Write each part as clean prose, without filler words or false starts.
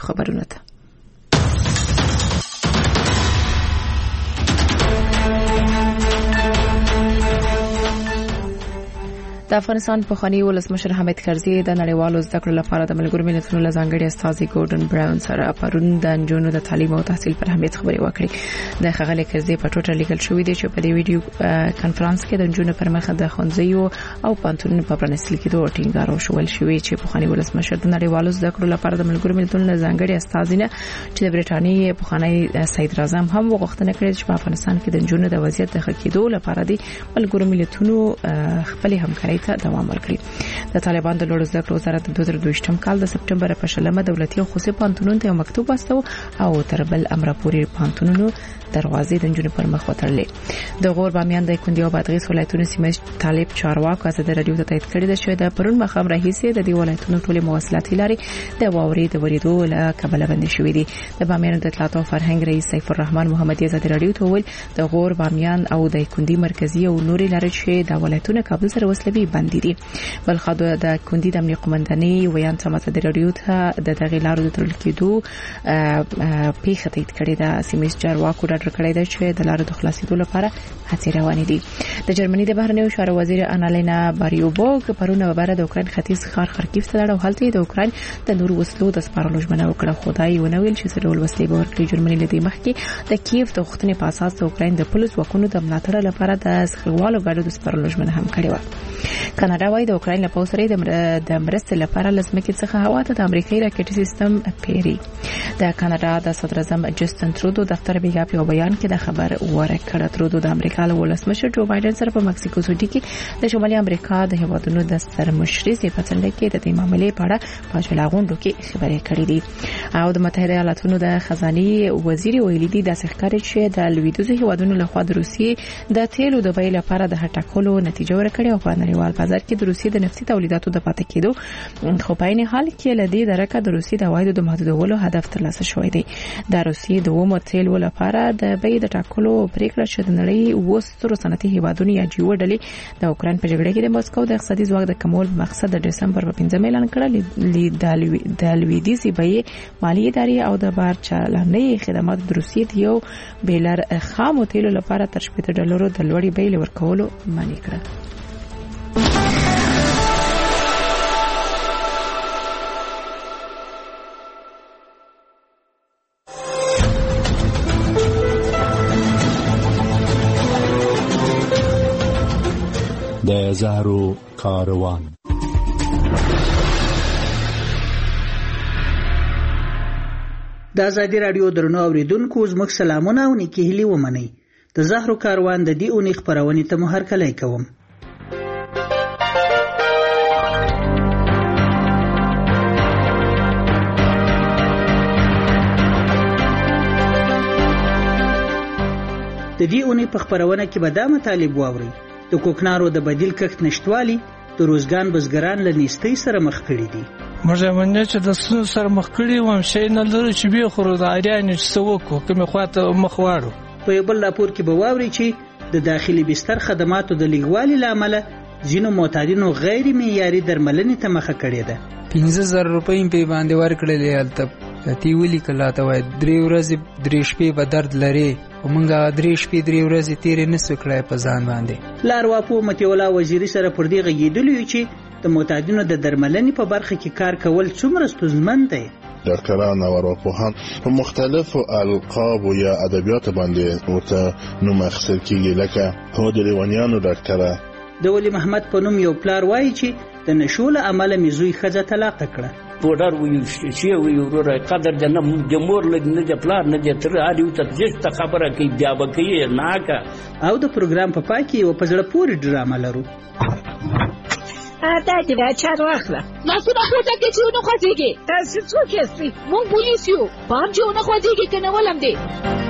خبرونه ته. د افغانستان پخوانی ولسمشر حامد کرزي د نړیوالو زده کړو لپاره د ملګرو ملتونو له ځانګړي استازي ګورډن براون سره پرون د نجونو د تعلیم او تحصیل پر اهمیت خبرې وکړې. د ښاغلي کرزي په ټوټه لیکل شوې دي چې په دې ویډیو کانفرنس کې د نجونو پر مخ د ښوونځیو او پوهنتونونو په پرانیستل کېدو ټینګار وشول شوې چې پخوانی ولسمشر د نړیوالو زده کړو لپاره د ملګرو ملتونو له ځانګړي استازي نه چې د برټانیې پخوانی سید اعظم هم وغوښتنه کړې چې په افغانستان کې د نجونو د وضعیت د ښه کېدو لپاره د ملګرو ملتونو خپل همکاري ته دوام ورکړي. د طالبان د لوړو زده کړو وزارت د 2022 کال د سپټمبر په 15 دولتي او خصوصي پوهنتونونو ته مکتوب واستو او تر بل امر پورې پوهنتونونو دروازې د نجونو پر مخ وتړلې. د غور بامیان د کندي او بادغیس ولایتونو سیمه طالب چارواکو ازادي رادیو ته تایید کړی دی چې د پرون مخام راهیسې د دې ولایتونو ټولې مواصلاتي لارې د واورې د ورېدو له کبله بندي شوې دي. د بامیان د اطلاعات او فرهنګ رئیس سیف الرحمن محمدي ازادي رادیو ته ویل د غور بامیان او د کندي مرکزی او نورې لارې چې د ولایتونو کابل سره وصلوي بندي دي. بل خو د کندي د امنیه قومندانۍ ویان سم ازادي رادیو ته د دغې لارو د تړل کېدو پیښه تایید کړې ده. سیمه چارواکو ډاډ ورکړی دی چې د لارو د خلاصېدو لپاره هڅې روانې دي. د جرمني د بهرنیو چارو وزیر انالینا باریوبوګ پرون بره د اوکراین ختیځ ښار خرکیف ته لاړ او هلته د اوکراین د نورو وسلو د سپارلو ژمنه وکړه. خدای ونه ویل چې څه ډول وسلې به ورکړي. جرمني له دې مخکې د کیف د غوښتنې په اساس د اوکراین د پولیس ځواکونو د ملاتړ لپاره د سخوالو ګاډو د سپارلو ژمنه هم کړې و. کاناډا وايي د اوکراین له پوځ سره د مرستې لپاره لسمکې څخه هوا ته د امریکایي راکټي سیستم پیری. د کاناډا د صدر اعظم جسټن ترودو دفتر بیګا په بیان کې د خبر ورکړه. ترودو د امریکا له ولسمشر جو بایدن سره په مکسیکو سټي کې د شمالي امریکا د هیوادونو د سرمشري په څنډه کې د دې معاملې په اړه په جلاغونډو کې خبرې کړې دي. او د متحده ایالاتونو د خزاني وزیر ویلي دي د ښکارې چې د لویدیځو هیوادونو لخوا د روسیې د تیلو د بیې لپاره د هټکولو نتیجه ورکړې او په نړیوال بازار کې د روسیې د نفتي تولیداتو د پاتې کېدو خو په عین حال کې لدی درکه د روسیې د عوایدو د محدودولو هدف ترلاسه شوی دی. د روسیې د ومو تیلو لپاره د بیې د ټاکلو پریکړه چې د نړۍ وسترو صنعتي هیوادونو یا جیو ډلې د اوکراین په جګړه کې د مسکو د اقتصادي ځواک د کمول مقصد د دسمبر په 15 اعلان کړل. د لویدیځي بیې مالی ادارې او د بار چلنې خدمات د روسیې د یو بیلر خام تیلو لپاره تر $70 د لوړې بیې ورکولو معنی کړه. د زهرو کاروان. د ازادي رادیو درنو اوریدونکو زموږ سلامونه او نیکی هیلې ومنئ. د زهرو کاروان د دې اونۍ خپرونې ته مو هرکلی کوم. د دې اونۍ په خپرونه کې به دا مطالب واورئ. د کوکنارو د بدیل کښت نشټوالي د روزګان بزګران له نیستۍ سره مخ کړي دي. موږ باندې چې د سن سره مخ کړي وم شي نه لري چې به خورو د اړیان چې سوکو کومه خواته مخ واړو. په یو بل راپور کې به واورئ چې د داخلي بستر خدماتو د لیږوالي لامل ځینو معتادینو غیر معیاري درملنې ته مخه کړې ده. 15000 روپۍ په باندې ورکړلې البته تی ویلي کله ته وای 3 ورځې 3 شپې به درد لري او مونږه 3 شپې 3 ورځې تیرې نسو کړای په ځان باندې. لارواپو متولا وزیری سره پر دې غږیدلی چې د معتادینو د درملنې په برخه کې کار کول څومره ستونزمن دی. ډاکټران او ارواپوهان په مختلفو القاب یا ادبیات باندې ورته نوم اخیستل کیږي لکه هو د لیوانیانو ډاکټر. د ولی محمد په نوم یو پلار وایي چې د نشو له امله مې زوی ښځه طلاق کړه. پوډر ویل شي وی وروره قدر د مور نه د پلار نه د تر اړ یو ته خبره کوي بیا به کوي ناکه. او د پروګرام په پای کې یو په زړه پورې ډرامه لرو. دا دې دا چار واخله لاسونه پورته کې چې ونه خوځېږي. تاسو څوک یاستئ؟ مونږ پولیس یو. پام چې ونه خوځېږي که نه ولم دی.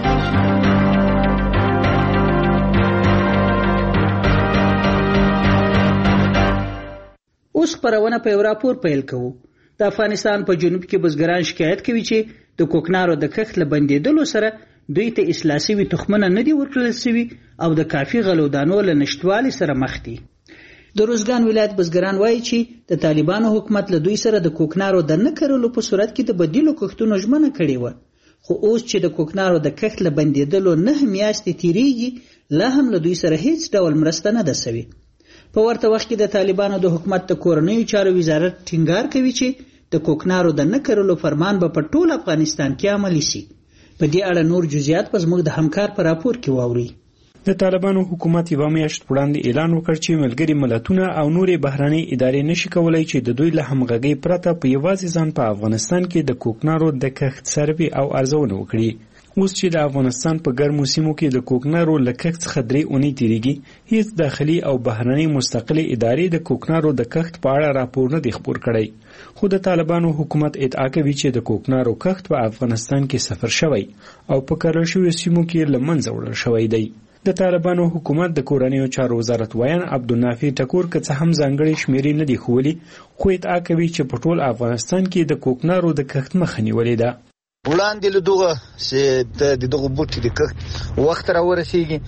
اوس خپرونه په یو راپور پیل کوو. د افغانستان په جنوب کې بزګران شکایت کوي چې د کوکنارو د کښت له بندېدلو سره دوی ته اصلاح شوي تخمونه نه دي ورکړل شوي او د کافي غلو دانو له نشتوالي سره مخ دي. د روزګان ولایت بزګران وایي چې د طالبانو حکومت له دوی سره د کوکنارو د نه کرلو په صورت کې د بدیلو کښتونو ژمنه کړې وه، خو اوس چې د کوکنارو د کښت له بندېدلو 9 میاشتې تیریږي لا هم له دوی سره هیڅ ډول مرسته نه ده سوې. په ورته وخت کې د طالبانو د حکومت د کورنیو چارو وزارت ټینګار کوي چې د کوکنارو د نه کرلو فرمان به په ټول افغانستان کې عملي شي. په دې اړه نور جزئیات په زموږ د همکار په راپور کې واورئ. د طالبانو حکومت یوه میاشت وړاندې اعلان وکړ چې ملګري ملتونه او نورې بهرنۍ ادارې نشي کولای چې د دوی له همغږۍ پرته په یوازې ځان په افغانستان کې د کوکنارو د کښت سروې او ارزونه وکړي. اوس چې د افغانستان په ګرمو سیمو کې د کوکنارو له کښت څخه 3 اونۍ تیریږي، هیڅ داخلي او بهرنۍ مستقلې ادارې د کوکنارو د کښت په اړه راپور نه دی خپور کړی. خو د طالبانو حکومت ادعا کوي چې د کوکنارو کښت په افغانستان کې صفر شوی او په کرل شویو سیمو کې له منځه وړل شوی دی. د طالبانو حکومت د کورنیو چارو وزارت ویان عبدالنافع ټکور که څه هم ځانګړې شمیرې نه دي ښوولي، خو ادعا کوي چې په ټول افغانستان کې د کوکنارو د کښت مخه نیولې ده. وړاندې له دغه چې د دغه بوټي د کښت وخت را ورسیږي،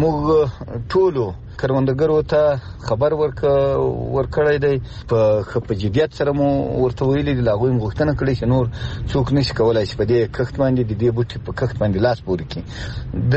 موږ ټولو کروندګرو ته خبر ورکړی دی، په جدیت سره مو ورته ویلي دي، له هغوی مو غوښتنه کړې چې نور څوک نشي کولی چې په دې کښت باندې د دې بوټي په کښت باندې لاس پورې کړي.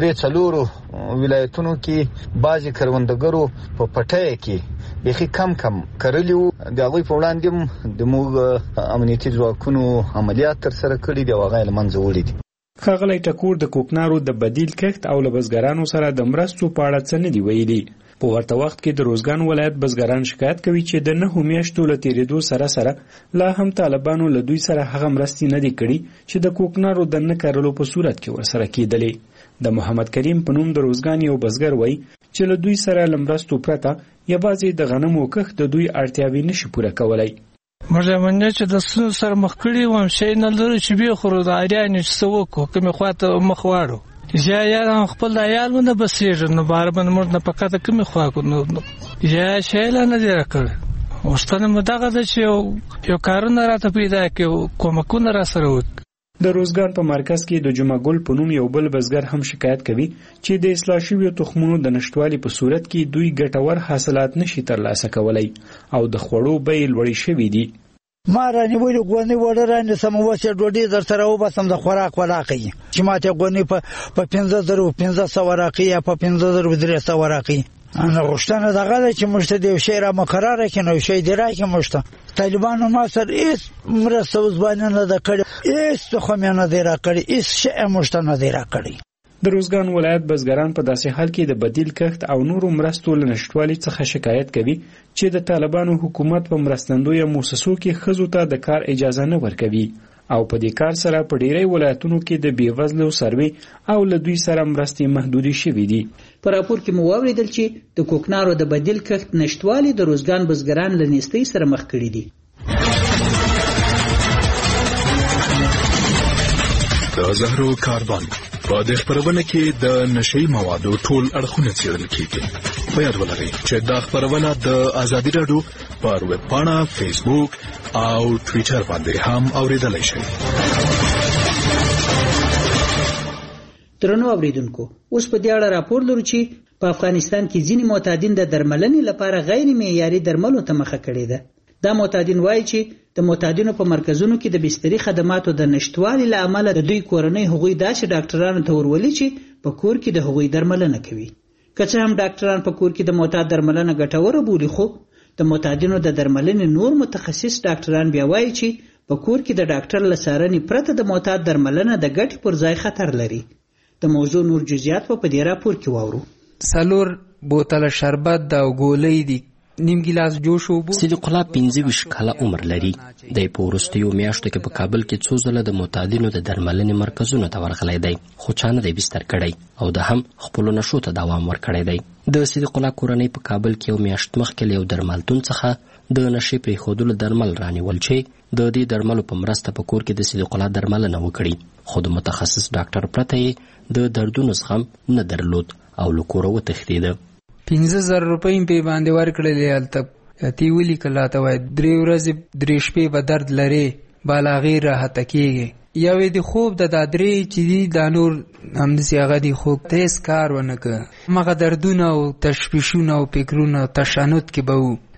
3-4 ولایتونو کې بعضې کروندګرو په پټیه کې بیخي کم کرلي وو، د هغوی په وړاندې هم د موږ امنیتي ځواکونو عملیات ترسره کړي دي او هغه یې له منځه وړي دي. ښاغلی ټکور د کوکنارو د بدیل کښت او له بزګرانو سره د مرستو په اړه څه نه دي ویلي. په ورته وخت کې د روزګان ولایت بزګران شکایت کوي چې د 9 میاشتو له تیریدو سره لا هم طالبانو له دوی سره هغه مرستې نه دي کړي چې د کوکنارو د نه کرلو په صورت کې ورسره کېدلې. د محمد کریم په نوم د روزګان یو بزګر وایي چې له دوی سره له مرستو پرته یوازې د غنمو کښت د دوی اړتیاوې نشي پوره کولی. موږ مننه چې د ستونزو سره مخ کړي وم، شی نه لرو چې بیا خورو د اریانې چې څه وکړو، کومې خواته مخ واړو یا یار خپل د عیال ونه بسېږي، نو بار باندې موږ نه پکاته کومې خوا کړو یا شی لا نه دی راکړی. غوښتنه مو دغه ده چې یو کارونه راته پیدا کړي، کومکونه را سره وکړي. د روزګان په مرکز کې د جمعه ګل په نوم یو بل بزګر هم شکایت کوي چې د اصلاح شویو تخمونو د نشتوالي په صورت کې دوی ګټور حاصلات نشي ترلاسه کولی او د خوړو بیې لوړې شوي دي. ما رانیولې غونې وړه رانیسم، اوس یې ډوډۍ در سره وباسم د خوراک وراقي چې ماته غونې په 15,500 راقي یا په 15,300 راقي. انا غوښتنه دغه ده چې موږ ته د یو شی را مقرره کړي، نو شی دی راکړي موږ ته. طالبانو ما سره هېڅ مرسته اوس باندې نه ده کړې، هېڅ تخم یې نه دی راکړی، هېڅ شی یې موږ ته نه دی راکړی. د روزګان ولایت بزګران په داسې حال کې د بدیل کښت او نورو مرستو له نشتوالي څخه شکایت کوي چې د طالبانو حکومت په مرستندویه مؤسسو کې ښځو ته د کار اجازه نه ورکوي او په دې کار سره په ډیری ولایتونو کې د بېوزلو سروې او له دوی سره مرستې محدودې شوې دي. په راپور کې مو واورېدل چې د کوکنارو د بدیل کښت نشتوالي د روزګان بزګران له نیستۍ سره مخ کړي دي. د زهرو کاروان په دې خبرونه کې د نشئی موادو ټول اړخونه څېړل کیږي. په یاد ولرئ چې دا خبرونه د ازادي راډیو پر ویب پاڼه، فیسبوک او ټویټر باندې هم اوریدلای شئ. درنو اوریدونکو، اوس په دې اړه راپور لرو چې په افغانستان کې ځینې معتادین د درملنې لپاره غیر معیاري درملو ته مخه کړې ده. دا معتادین وایي چې د معتادینو په مرکزونو کې د بستري خدماتو د نشټوالي له امله د دوی کورنۍ هغوی داسې ډاکټرانو ته ورولي چې په کور کې د هغوی درملنه کوي. که څه هم ډاکټران په کور کې د معتاد درملنه ګټوره بولي، خو د معتادینو د درملنې نور متخصص ډاکټران بیا وایي چې په کور کې د ډاکټر له څارنې پرته د معتاد درملنه د ګټې پر ځای خطر لري. د موضوع نور جزئیات په دې راپور کې واورو. 4 بوتله شربت او ګولۍ دي، نیم ګیلاس جوش وبو. صدیق الله 25 کاله عمر لري. د پورستیو میاشتو کې په کابل کې څو ځله د معتادینو د درملنې مرکزونو ته ورغلی دی، خو چا نه دی بستر کړی او د هم خپلو نشو ته دوام ورکړی دی. د صدیق الله کورنۍ په کابل کې یو میاشت مخکې له یو درملتون څخه د نشې پرېښودلو درمل رانیول چې د دې درملو په مرسته په کور کې د صدیق الله درملنه وکړي، خو د متخصص ډاکټر پرته یې د دردونو زغم نه درلود او له کوره وتښتېده. 15,000 روپۍ په باندې ورکړلې. هلته تی ولیکل ته وایي 3 ورځې 3 شپې به درد لري، بالاغې راحته کېږي. یوې د خوب د دا 3 چې دي دا نور همداسې هغه دي، خو ته هېڅ کار ونه کړه. همغه دردونه او تشویشونه او فکرونه تشنج کې به وو.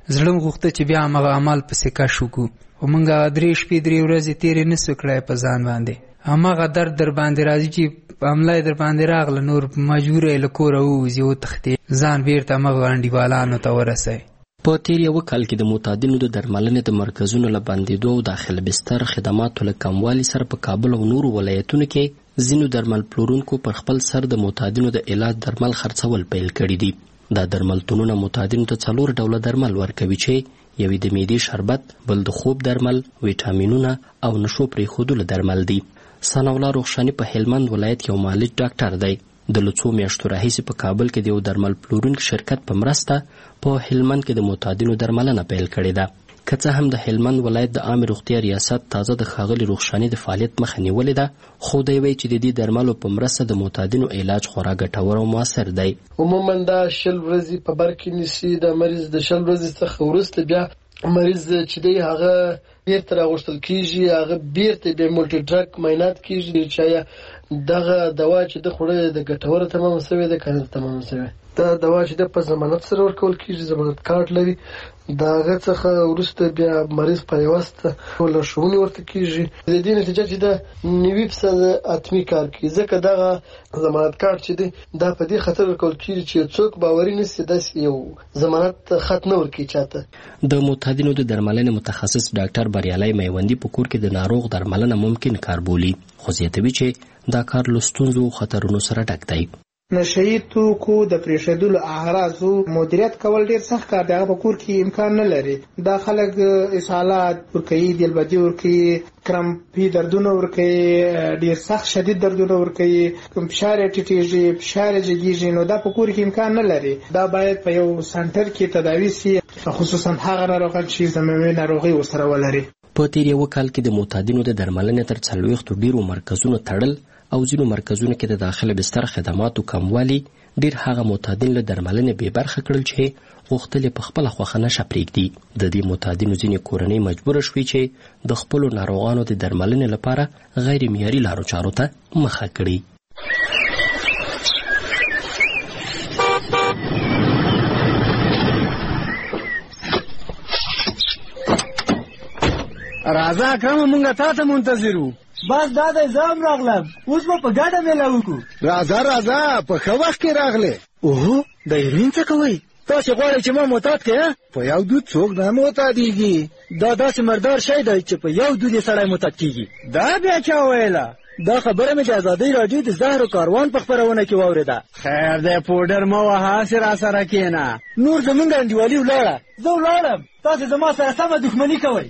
زړه غوښته چې بیا هغه عمل پسې کش وکړو او موږ 3 شپې 3 ورځې تیرې نسو کړای په ځان باندې هماغه درد در باندې راځي چې حمله در باندې راغله نور مجبور یې له کوره ووځي وتښتې ځان بیرته همغه انډیوالانو ته ورسوي. په تیر یو کال کې د معتادینو د درملنې د مرکزونو له بندېدو او داخل بستر خدماتو له کموالي سره په کابل او نورو ولایتونو کې ځینو درمل پلورونکو پر خپل سر د معتادینو د علاج درمل خرڅول پیل کړي دي. دا درملتونونه معتادینو ته 4 ډوله درمل ورکوي چې یوې د معدې شربت، بل د خوب درمل، ویټامینونه او نشو پرېښودلو درمل دي. ثناء الله رخشاني په هلمند ولایت کې یو معالج ډاکټر دی. د څو میاشتو راهیسې په کابل کې د یو درمل پلورونکي شرکت په مرسته په هلمند کې د معتادینو درملنه پیل کړې ده. که څه هم د هلمند ولایت د عامې روغتیا ریاست تازه د ښاغلي رخشاني د فعالیت مخه نیولې ده، خو دی وایي چې د دې درملو په مرسته د معتادینو علاج خورا ګټور او موثر دی. عموما دا 10 ورځې په بر کې نیسي. د مریض د 10 ورځې څخه وروسته بیا مریض چې دی هغه بیرته راغوښتل کېږي، هغه بیرته بیا مولټي ډرګ معاینات کېږي چې دغه دوا چې د خوړه د ګټوره تمام شوی ده کنه تمام شوی. دا دوا چې د په ضمانت سره ورکول کېږي، ضمانت کارت لري. دا هغه څخه وروسته بیا مریض په یوسته لارښوونې ورته کېږي. د دې نتیجه چې د 90% اتمی کار کوي، ځکه دغه ضمانت کارت چې دی دا په دې خاطر ورکول کېږي چې څوک باوري نشي داسې یو ضمانت خط نه ورکوي چاته. د معتادینو د درملنې متخصص ډاکټر بریالي میوندي په کور کې د ناروغ درملنه ممکن کار بولي، خو زیاتوي چې دا کار له ستونزو او خطرونو سره ډک دی. نشئی توکو د پریښودلو اعراضو مدیریت کول ډیر سخت کار دی. هغه په کور کې امکان نه لري. دا خلک اسهالات ورکوي، دلبدي ورکوي، کرمپي دردونه ورکوي، ډیر سخت شدید دردونه ورکوي، فشار ټیټیږي، فشار جګیږي. نو دا په کور کې امکان نه لري. دا باید په یو سنټر کې تداوي شي، خصوصا هغه ناروغان چې زمومي ناروغي ورسره ولري. په تیر یو کال کې د معتادینو د درملنې تر 40 ډیرو مرکزونو تړل او ځینو مرکزونو کې د داخله بستر خدماتو کموالی ډیر هغه معتادین له درملنې بې برخه کړل چې غوښتل په خپله خوښه نشه پرېږدي. د دې معتادینو ځینې کورنۍ مجبوره شوې چې د خپلو ناروغانو د درملنې لپاره غیر معیاري لارو چارو ته مخه کړي. راځه اکرمه مونږ تا ته منتظر وو. بس دا د ځام راغلم، اوس به په ګډه میله وکړو. راځه په ښه وخت کې راغلې. اوهو د هیروین څه کوئ؟ تاسې غواړئ چې ما معتاد کړې؟ په یو دود څوک نه معتادېږي. دا داسې مردار شی دی چې په یو دود یې سړی معتاد کېږي. دا بیا چا ویله؟ دا خبره مې د ازادۍ راډیو د زهرو کاروان په خپرونه کې واورېده. خیر دی پوډر مه وهه، هسې راسره کښېنه. نور زمونږ انډیوالي ولاړه، زه ولاړم، تاسې زما سره سمه دښمني کوئ.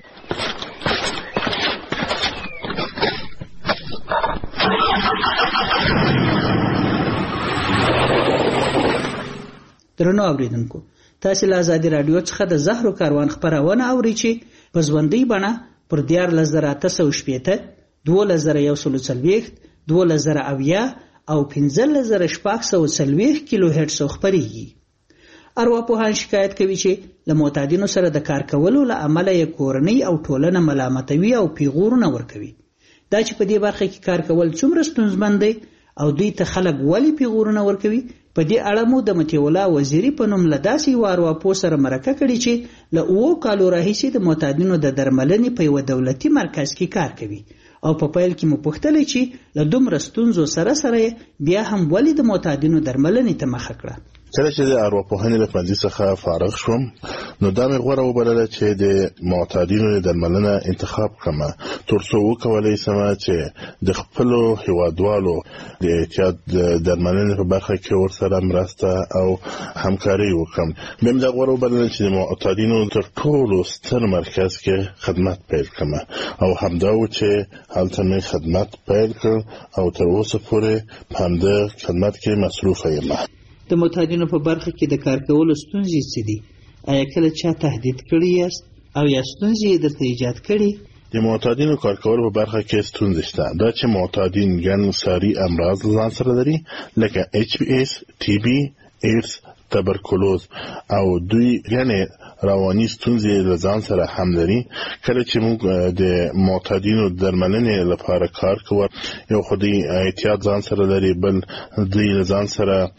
درنو اوریدونکو، تاسو له ازادي رادیو څخه د زهرو کاروان خبرونه اورئ چې په ژوندۍ بڼه پر 14870 2140 2070 او 15640 کیلو هرتز خبريږي. ارواپوهان شکایت کوي چې له معتادینو سره د کار کولو له امله یې کورنۍ او ټولنه ملامتوي او پیغورونه ورکوي. دا چې په دې برخه کې کار کول څومره ستونزمن دی او دوی ته خلک ولې پیغورونه ورکوي، په دې اړه مو د مطیع الله وزیری په نوم له داسې یو ارواپوه سره مرکه کړې چې له 7 کالو راهیسې د معتادینو د درملنې په یو دولتي مرکز کې کار کوي او په پیل کې مو پوښتلې چې له دومره ستونزو سره بیا هم ولې د معتادینو درملنې ته مخه کړه. کله چې د ارواپوهنې له پنځه څخه فارغ شوم نو دا مې غوړه وبلله چې د معتادینو درملنه انتخاب کړم ترڅو وکولای شم چې د خپل هیوادوالو د احتیاط درملنې په برخه کې ورسره مرسته او همکاري وکړم. مې دا غوړه وبلله چې د معتادینو تر ټولو ستر مرکز کې خدمت پیل کړم او همدا و چې هلته مې خدمت پیل کړ او تر اوسه پورې په همدې خدمت کې مصروف یم. د معتادینو په برخه کې د کار کولو ستونزې څه دي؟ آیا کله چا تهدید کړی یاست او یا ستونزې درته ایجاد کړي؟ د معتادینو کار کول په برخه کې ستونزې شته. دا چې معتادین ګڼ ساري امراض ځان سره لري لکه HIV، TB، AIDS تبرکلوز او دوی یعنی رواني ستونزې له ځان سره هم لري. کله چې موږ د معتادینو درملنې لپاره کار کوو یو خدای احتیاط ځان سره لري، بل دوی له ځان سره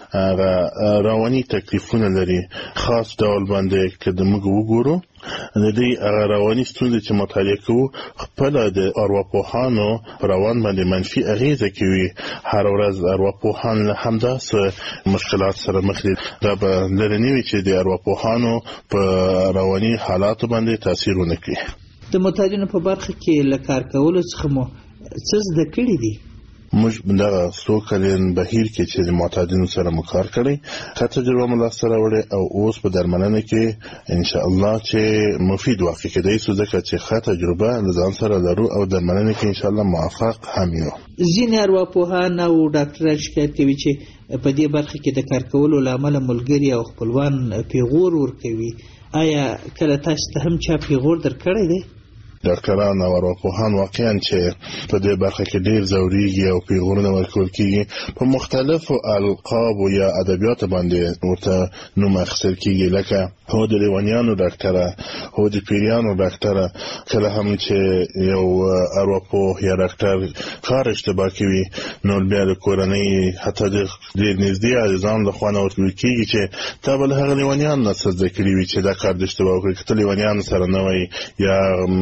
رواني تکلیفونه لري. خاص ډول باندې که د موږ وګورو د دې رواني ستونزې چې مطالعه کوو خپل د ارواپوهانو روان باندې منفي اغیزه کوي. هر ورځ ارواپوهان له همداسې مشکلات سره مخ دي. دا به لرې نه وي چې د ارواپوهانو په رواني حالاتو باندې تاثیر ونه کړي. د معتادینو په برخه کې له کار کولو څخه مو څه زده کړي دي؟ موږ دغه څو کلن بهیر کې چې د معتادینو سره مو کار کړی ښه تجربه مو لاسته راوړې او اوس په درملنه کې ان شاء الله چې مفید واقع کېدای شو، ځکه چې ښه تجربه له ځان سره لرو او درملنه کې ان شاء الله موفق هم یو. ځینې ارواپوهان او ډاکټران شکایت کوي چې په دې برخه کې د کار کولو له امله ملګري او خپلوان پیغور ورکوي. آیا کله تاسو ته هم چا پیغور درکړی دی؟ ډاکټران او ارواپوهان واقعا چې په دې برخه کې ډیر ځوريږي او پیغورونه ورکول کیږي په مختلفو القاب یا ادبیات باندې ورته نوم اخیستل کیږي، لکه هو د لیوانیانو ډاکټره، هو د پیریانو ډاکټره. کله هم چې یو ارواپوه یا ډاکټر کار اشتباه کوي نو بیا د کورنۍ حتی د نږدې عزیزانو له خوا نه ورته ویل کیږي چې تا به له هغه لیوانیانو نه څه زده کړي وي چې دا کار د اشتباه وکړي. که ته لیوانیانو سره نه وای یا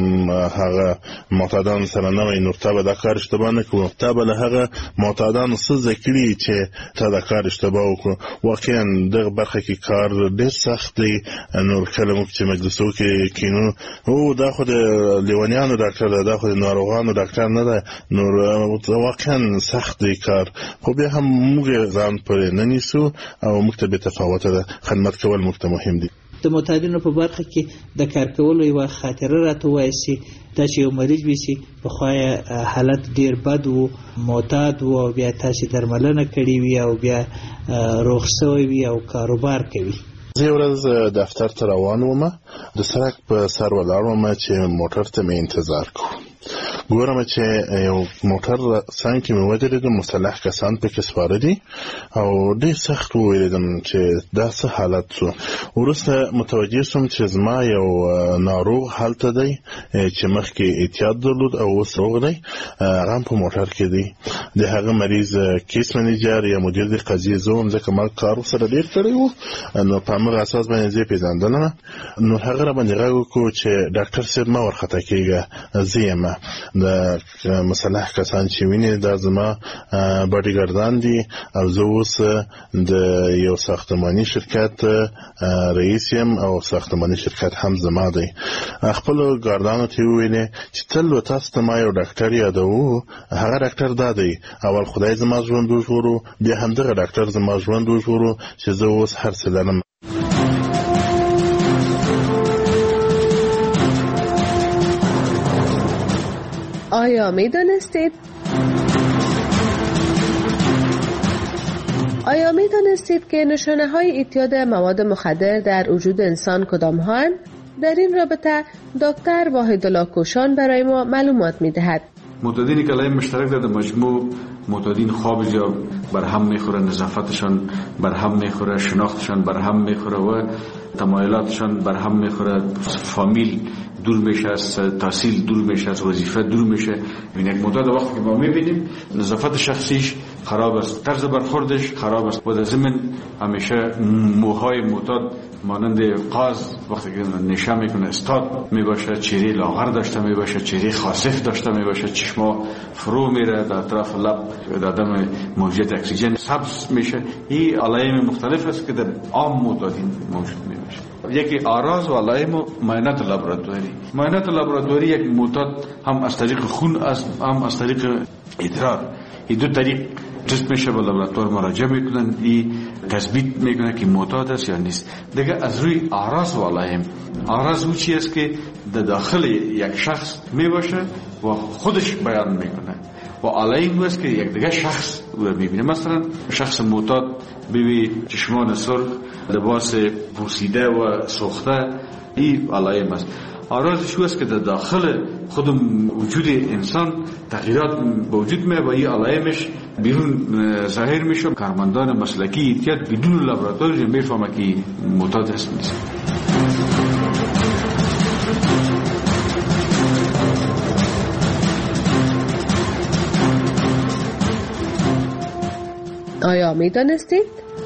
هغه معتادان سره نه وای نو تا به دا کار اشتباه نه کوو، تا به له هغه معتادانو څه زده کړي چې تا دا کار اشتباه وکړو. واقعا دغه برخه کې کار ډېر سخت دی. نور کله موږ چې مجلسو کې کینو او دا خو د لیوانیانو ډاکټر ده، دا خو د ناروغانو ډاکټر نه ده، نور واقعا سخت دی کار. خو بیا هم موږ ځان پرې نه نیسو او موږ ته بې تفاوته ده. خدمت کول موږ ته مهم دي. د معتادینو په برخه کې د کار کولو یوه خاطره راته وایسي، دا چې یو مریض ویسي پخوا حالت ډیر بد و، معتاد و او بیا تاسې درملنه کړې وي او بیا روغ شوی وي او کاروبار کوي. زه ورځ دفتر ته روان وم، د سړک په سر ولاړ وم چې موټر ته مې انتظار کوم. ګورم چې یو موټر څنګ کې مې ودرېدم، مسلح کسان پکې سپاره دي او ډېر سخت وویریدم چې دا څه حالت شو. وروسته متوجه شوم چې زما یو ناروغ هلته دی چې مخکې احتیاط درلود او اوس روغ دی، هغه هم په موټر کې دی. د هغه مریض کیس منیجر یا مدیر د قضیې زه وم، ځکه ما کار ورسره ډېر کړی و، نو په همغه اساس باندې زه یې پېژندلم. نو هغه راباندې غږ وکړو چې ډاکټر صاحب مه ورخطا کېږه، زه یم. د مسلح کسان چې ویني دا زما باډیګاردان دي او زه اوس د یو ساختماني شرکت رئیس یم او ساختماني شرکت هم زما دی. خپل ګاردانو ته ویلې چې تل تاسو ته ما یو ډاکټر یادوو، هغه ډاکټر دا دی. اول خدای زما ژوند وژغورو، بیا هم دغه ډاکټر زما ژوند وژغورو چې زه اوس هر څه لرم. آیا میدانستید که نشانه های اعتیاد مواد مخدر در وجود انسان کدام هستند؟ در این رابطه دکتر واحدالله کوشان برای ما معلومات می‌دهد. معتادین کلای مشترک در مجموع معتادین خواب یا بر هم میخوره، نظافتشان بر هم میخوره، شناختشان بر هم میخوره و تمایلاتشان بر هم میخوره، فامیل دور میشه از تحصیل، دور میشه از وظیفه، دور میشه. این یک معتاد وقتی که ما میبینیم نظافت شخصیش خراب است، طرز برخوردش خراب است و در ضمن همیشه موهای معتاد مانند قاز وقتی که نشه میکنه استاد میباشه، چهره لاغر داشته میباشه، چهره خاصف داشته میباشه، چشما فرو میره، در اطراف لب عدم موجودیت اکسیژن سبز میشه. این علائم مختلف است که در عام معتادین موجود میباشه. یکی آراز و علائم معاینات لابراتواری. معاینات لابراتواری یک معتاد هم از طریق خون هم از طریق ادرار، این دو طریق تست میشه، به لابراتوار مراجعه میکنن، این تثبیت میکنه که معتاد است یا نیست. دیگه از روی آراز و علائم، آراز او چیزی است که در داخل یک شخص میباشه و خودش بیان میکنه و علائم است که یک دیگه شخص او را میبینه. مثلا شخص معتاد ببی چشمان سرخ، لباس پوسیده و سوخته، این علائم است. آرازش او است که در داخل خود وجود انسان تغییرات به وجود میاد و این علائمش بیرون ظاهر میشه. کارمندان مسلکی احتیاط بدون لابراتوری میفهمه که معتاد هست نیست. آیا می دانستید؟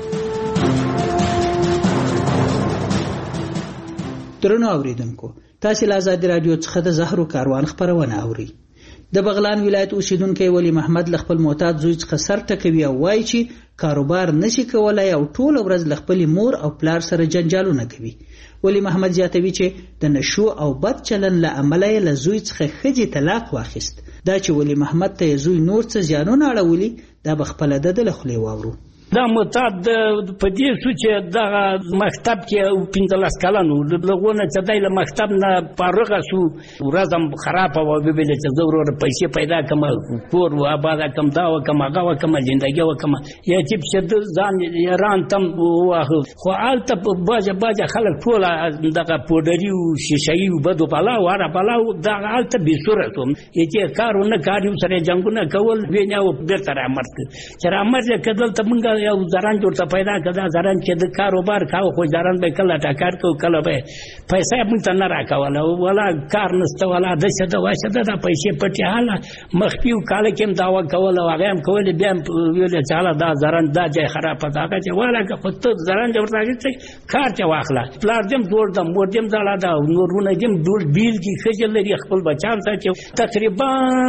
درنو اوریدونکو، تاسو له آزاد رادیو څخه د زهرو کاروان خبرونه اوري. د بغلان ولایت اوسیدونکو ولی محمد ل خپل معتاد زوی څخه سر ټکوي او وایي چې کاروبار نشي کولای او ټول ورځ ل خپل مور او پلار سره جنجالونه کوي. ولی محمد زیاتوي چې د نشو او بد چلن له امله له زوی څخه خځې طلاق واخیست. دا چې ولی محمد ته زوی نور څه زیانونه اړولي دا بخپله د لخلې واورو. دا معتاد په دې شو چې دغه مکتب کې 15 کلن و لغونه چې دای له مکتب نه فارغ شو ورځم خراب او به چې ضرور پیسې پیدا کم کور و آباد کم دا و کم هغه و کم ژوندۍ و کم یا چې ځان ایران تم واخو خو الته باجه خلک ټول دغه پودری او شیشې وبدو بالا واره بالا دغه الته به صورت چې کارونه کاریو سره جنگونه کول ویناو بیرته رامرته چې رامرته کدل ته مونږ یو زران جوړه پیدا کړه زران چې د کاروبار کاو خو زران به کله ټاکار کو کله به پیسې مونږ ته نه راکوله ولا کار نشته ولا د څه د واشه د پیسې پټه حاله مخفیو کال کې داوا کوله هغه هم کول بیا ویل چې حاله دا زران دا ځای خراب پاتاګه چې ولا خو ته زران جوړه کار چې واخله پلار دم جوړ دم مور دم زړه دا نورونه دم ډول بیل کې خجل لري خپل بچان ساتي تقریبا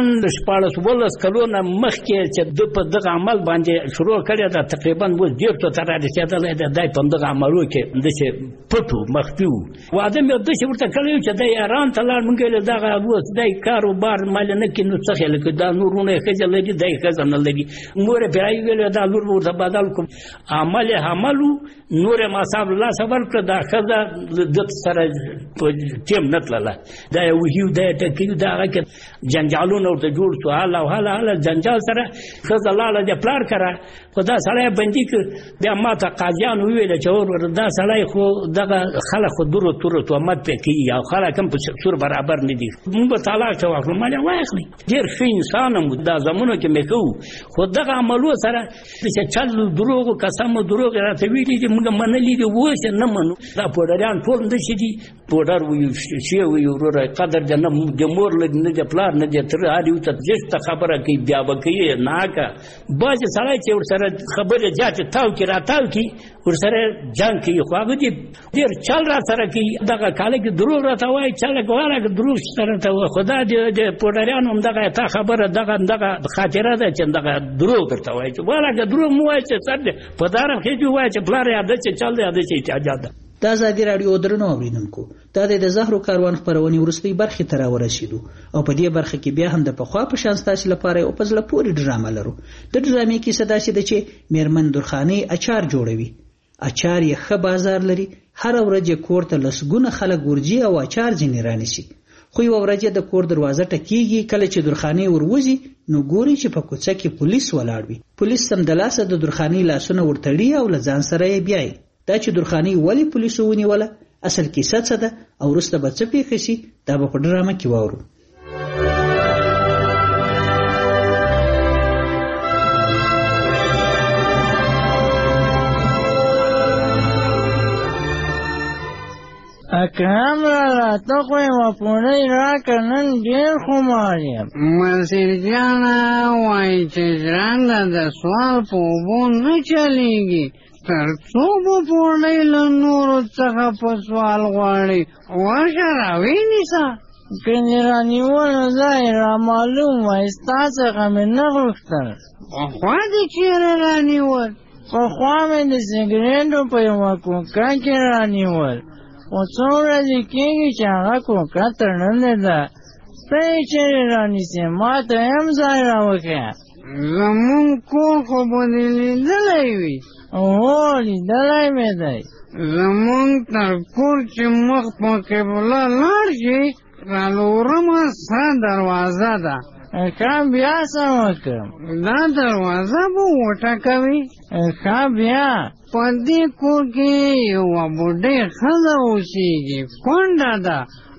14 ولس کلونه مخکې چې د په دغه عمل باندې شروع کړی دا تقریبا و ډیر ته تر رسیدل د دای په دغه عملو کې د څه پټو مخفیو واده مې د څه ورته کړیو چې د ایران ته لاړ مونږ له دغه وس د کاروبار مال نه کې نو څه لکه دا نورونه خجل لري د خزانه لري مور برای ویل دا نور ورته بدل کوم عملو نور ما صاحب الله صبر کړ دا خزه د سره ټیم نتلله دا ویو د ټکیو دا کې جنجالونه ورته جوړ شو حالا جنجال سره خزه لاله د پلار کرا خدا سړی بندي ک بیا ماته قاضیان ویل چې ور دا سړی خو دغه خلک خو درو تور تهمت پکې یا خلک هم په سور برابر نه دي موږ تعالی ته واخلو مالیا واخلي ډیر ښه انسان هم دا زمونه کې مکو خو دغه عملو سره چې چل دروغ قسم دروغ راته ویلي چې موږ منلې دي وښه نه منو دا پوډریان ټول د شي دي پوډر وي شي وي ورور قدر جنم د مور نه د پلار نه د تر هاري ته جست خبره کوي بیا وکي ناکا باز سړی چې ور سره خبره جاته تاو کې راتاو کې ور سره جنگ کې خو هغه دې ډیر چل را سره کې دغه کال کې دروغ راته وای چل کوله دروغ سره ته خدا دې پوډریان هم دغه تا خبره دغه خاطره ده چې دغه دروغ ورته وای چې ولا دروغ مو وای چې سر په دارم کې دی وای چې بلار یاد چې چل دی یاد چې اجازه ده. د آزادي رادیو درنو اوریدونکو دا د زهرو کاروان خبرونه ورستۍ برخه تر ورسېدو او په دې برخه کې بیا هم د پخوا په شان ستاسو لپاره او په ځل پوری ډرامه لرو. د ډرامې کې صدا شي د چې میرمن درخاني اچار جوړوي. اچار یې ښه بازار لري، هر ورځ کور ته لسګونه خلک ورجی او اچار ځینې رانیسي. خو یو ورځ د کور دروازه ټکیږي، کله چې درخاني وروزي نو ګوري چې په کوڅه کې پولیس ولاړ وي. پولیس سم د لاسه د درخاني لاسونه ورتړي او لځان سره یې بیاي. دا چې درخاني ولی پولیسو ونیوله اصل کیسه څه ده او وروسته به څه پیښ شي دا به په ډرامه کې واورو. اکرام لالا تو خوی وپونی را کنن دیر خماریم منصیر جانا وائی چه جرانده ده سوال پوبون نچلیگی تر څو به پوړی له نورو څخه په سوال غواړي ورشه راوی نیسه که دې رانیول نو ځای رامعلوم وای ستا څخه مې نه غوښتل پخوا دې چېرې رانیول پخوا مې د سګرېټو په یوه کوکه کې رانیول خو څو ورځې کېږي چې هغه کوکه تړلې ده ته یې چېرې رانیسې ما ته هم ځای راوښیه زمونږ کور خو به دې لیدلی وي اوه لیدلی مې دی زمونږ تر کور چې مخ په قبله لاړ شي څلورمه سره دروازه ده ښه بیا څه وکړم دا دروازه به وټکوي ښه بیا په دې کور کې یوه بوډۍ ښځه اوسېږي کونډه ده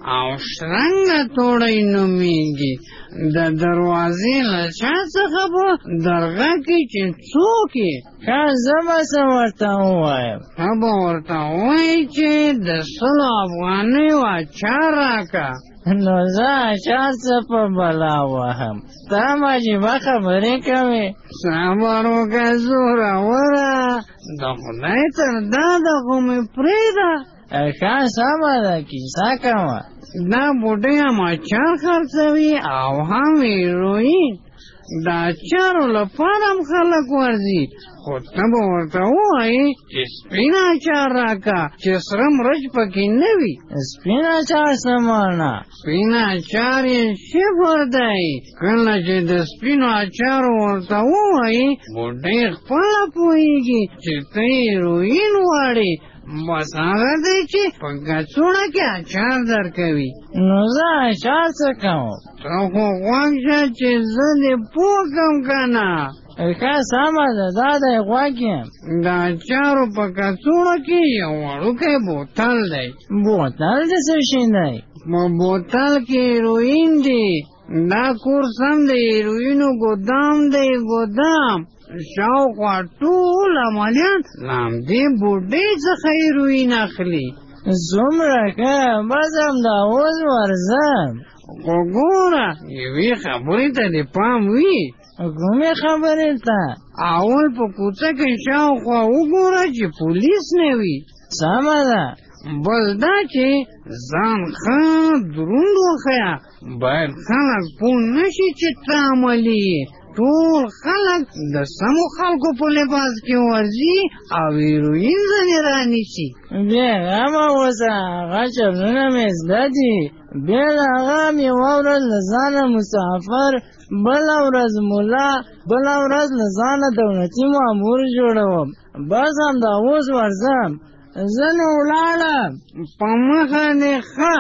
او شرنګه توړی نومیږي د دروازې له چا څخه په درغه کې چې څوک یې ښه زه به څه ورته ووایم ښه به ورته ووایي چې د 100 افغانیو اچار راکه نو زه اچار څه په بلا وهم ته هم عجیبه خبرې کوې صبر وکړه زوروره د خدای تر داده خو مې پرېږده ښه سمه ده کیسه کوه دا بوډۍ هم اچار خرڅوي او هم هیروین د اچارو لپاره هم خلک ورځي خو ته به ورته ووایې چې سپین اچار راکه چې سره مرچ پکې نه وي سپین اچار څه معنا سپین اچار یې صفر دی کله چې د سپینو اچارو ورته ووایې بوډۍ خپله پوهېږي چې ته هیروین غواړې بس هغه دی چې په کڅوړه کې اچار درکوي نو زه اچار څه کوم ته خو غوږ شه چې زه دې پوه کړم که نه ښه سمه ده دا دی غوږ یم د اچارو په کڅوړه کې یو وړوکی بوتل دی بوتل د څه شي دی په بوتل کې هیروین دی دا کور سم د هیروینو ګودام دی ګودام شاوخوا ټول عملیان له همدې بوډۍ څخه هیروین اخلي څومره ښه بس همدا اوس ورځم خو ګوره یوې خبرې ته دې پام وي کومې خبرې ته اول په کوڅه کې شاوخوا وګوره چې پولیس نه وي سمه ده بل دا چې ځان ښه دروند وښیه باید خلک پوه نه شي چې ته عملي یې ټول خلک د سمو خلکو په لباس کې ورځي او هیروین ځنې رانیسي بېغمه اوسه هغه چلونه مې زده دي بیا د هغه هم یوه ورځ له ځانه مسافر بله ورځ ملا بله ورځ له ځانه دولتي مامور جوړوم بس همدا اوس ورځم زه نو ولاړم په مخه دې ښه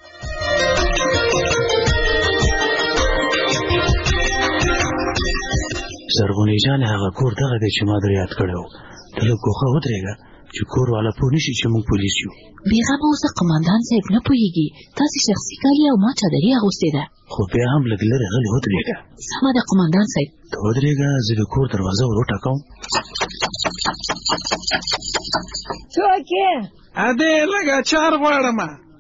زرغونې جانې هغه کور دغه دی چې ما در یاد کړی و ته لږ ګوښه ودرېږه چې کور والا پوه نه شي چې موږ پولیس یو بېغمه اوسه قمندان صاحب نه پوهېږي تاسې شخصي کالي او ما چادري اغوستې ده خو بیا هم لږ لرې غلې ودرېږه سمه ده قمندان صاحب ته ودرېږه زه د کور دروازه ور وټکوم څوک یې ادې لږ اچار غواړم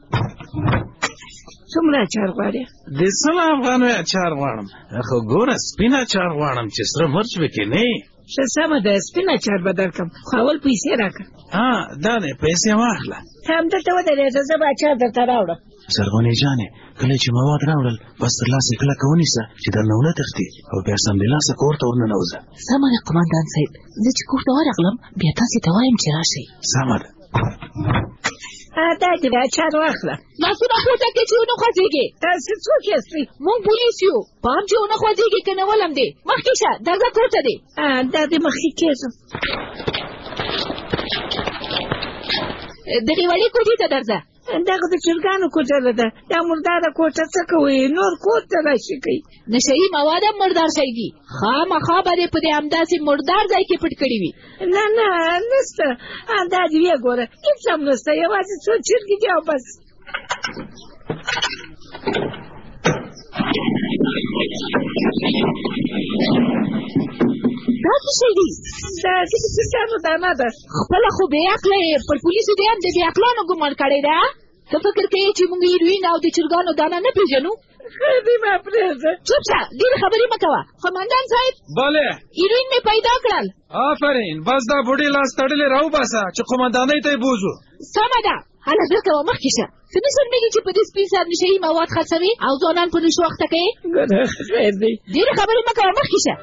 څومره اچار غواړې د 100 افغانیو اچار غواړم خو ګوره سپین اچار غواړم چې سره مرچ پکې نه وي ښه سمه ده سپین اچار به درکړم خو اول پیسې راکړه دا دی پیسې واخله ته همدلته ودرېږه زه به اچار درته راوړم زرغونې جانې کله چې مواد راوړل بس تر لاسه کلکه ونیسه چې درنه ونه تښتي او بیا سمدلاسه کور ته ورننوځه سمه ده قمندان صاحب زه چې کور ته ورغلم بیا تاسې ته وایم چې راشئ سمه ده دا دې د اچار واخله لاسونه پورته کړې چې ونه خوځېږې تاسې څوک یاستئ موږ پولیس یو پام چې ونه خوځېږې که نه ولم دی مخکې شه درځه کور ته دی دا دې مخکې کېږم دغې وړې کوټې ته درځه دغه د چرګانو کوټه ده دا مرداره کوټه څه کوئ نور کور ته راشي کوي نشهیي مواد هم مردار شی دي خامخا به دې په دې همداسې مردار ځای کې پټ کړي وي نه نسته دا دې ویې ګوره هېڅ هم نسته یوازې څو چرګې دي او بس دا څه شی دي دا چې د چرګانو دانه ده خپله خو بې عقله یې پر پولیسو دې هم د بې عقلانو ګمان کړی ده ته فکر کوې چې موږ هیروین او د چرګانو دانه نه پېژنو دې ما پرېږده چوپ شه ډېرې خبرې مه کوه قمندان صاحب بله هیروین مې پیدا کړل آفرین بس دا بوډۍ لاس تړلې راوباسه چې قمندانۍ ته یې بوځو سمه ده هله زر کوه مخکې شه څه نه شرمېږي چې په دې سپین سر نشهیي مواد خرڅوي او ځوانان په نشو اخته کوې خیر دی ډېرې خبرې مه کوه مخکې شه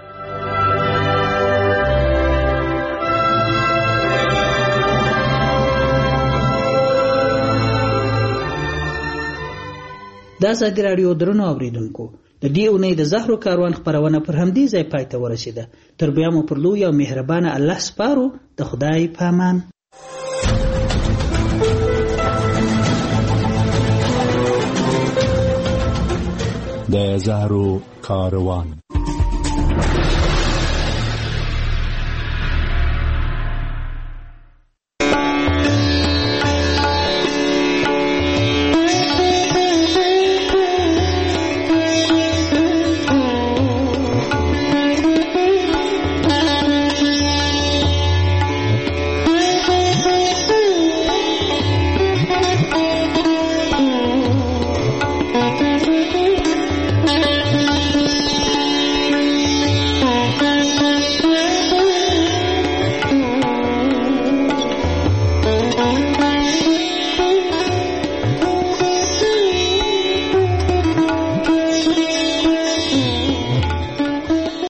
د ازادي راډیو درنو اوریدونکو د دې اونۍ د زهرو کاروان خپرونه پر همدې ځای پای ته ورسېده تر بیا مو پر لوی او مهربانه الله سپارو د خدای په امان د زهرو کاروان